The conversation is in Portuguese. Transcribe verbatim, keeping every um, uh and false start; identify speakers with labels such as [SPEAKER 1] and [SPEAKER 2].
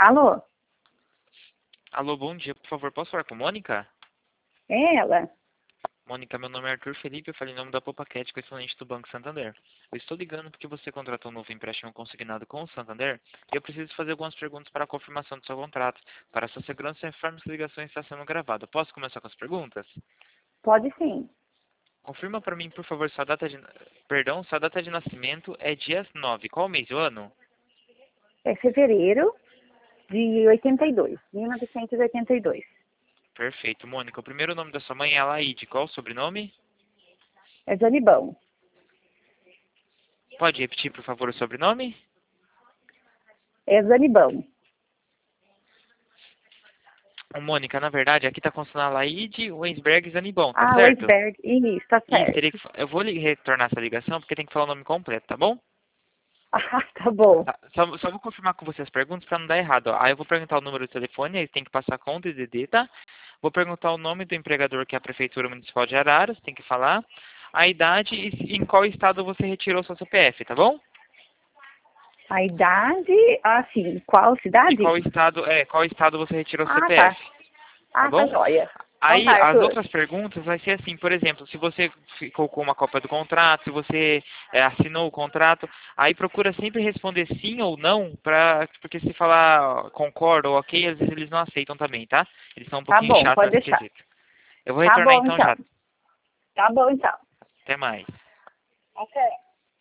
[SPEAKER 1] Alô?
[SPEAKER 2] Alô, bom dia. Por favor, posso falar com Mônica?
[SPEAKER 1] É ela?
[SPEAKER 2] Mônica, meu nome é Arthur Felipe, eu falei em nome da Popaquete, correspondente do Banco Santander. Eu estou ligando porque você contratou um novo empréstimo consignado com o Santander e eu preciso fazer algumas perguntas para a confirmação do seu contrato. Para a sua segurança, informe que a ligação está sendo gravada. Posso começar com as perguntas?
[SPEAKER 1] Pode sim.
[SPEAKER 2] Confirma para mim, por favor, sua data de... Perdão, sua data de nascimento é dia nove. Qual mês do ano?
[SPEAKER 1] É fevereiro de oitenta e dois, mil novecentos e oitenta e dois.
[SPEAKER 2] Perfeito. Mônica, o primeiro nome da sua mãe é Alaide. Qual o sobrenome?
[SPEAKER 1] É Zanibão.
[SPEAKER 2] Pode repetir, por favor, o sobrenome?
[SPEAKER 1] É Zanibão.
[SPEAKER 2] Ô, Mônica, na verdade, aqui tá constando a Laide, Wensberg e Zanibon, tá
[SPEAKER 1] Ah,
[SPEAKER 2] certo?
[SPEAKER 1] Weisberg. Isso, tá
[SPEAKER 2] Isso, teria
[SPEAKER 1] certo.
[SPEAKER 2] que... Eu vou lhe retornar essa ligação porque tem que falar o nome completo, tá bom?
[SPEAKER 1] Ah, tá bom.
[SPEAKER 2] Tá, Só, só vou confirmar com você as perguntas pra não dar errado, ó. Aí eu vou perguntar o número do telefone, aí tem que passar conta e D D, tá? Vou perguntar o nome do empregador, que é a Prefeitura Municipal de Araras, tem que falar. A idade e em qual estado você retirou seu C P F, tá bom?
[SPEAKER 1] A idade, ah, sim. Qual
[SPEAKER 2] E
[SPEAKER 1] cidade?
[SPEAKER 2] qual estado, é, qual estado você retirou seu
[SPEAKER 1] Ah, tá.
[SPEAKER 2] C P F, tá
[SPEAKER 1] Ah, tá
[SPEAKER 2] bom?
[SPEAKER 1] joia. Então tá,
[SPEAKER 2] Aí, as
[SPEAKER 1] Arthur.
[SPEAKER 2] outras perguntas vai ser assim, por exemplo, se você ficou com uma cópia do contrato, se você é, assinou o contrato, aí procura sempre responder sim ou não, pra, porque se falar concordo ou ok, às vezes eles não aceitam também, tá? Eles são um
[SPEAKER 1] Tá
[SPEAKER 2] pouquinho
[SPEAKER 1] bom,
[SPEAKER 2] chatos
[SPEAKER 1] pode
[SPEAKER 2] nesse
[SPEAKER 1] deixar.
[SPEAKER 2] quesito. Eu vou
[SPEAKER 1] Tá
[SPEAKER 2] retornar
[SPEAKER 1] bom,
[SPEAKER 2] então
[SPEAKER 1] então.
[SPEAKER 2] já.
[SPEAKER 1] Tá bom, então.
[SPEAKER 2] Até mais.
[SPEAKER 1] Ok.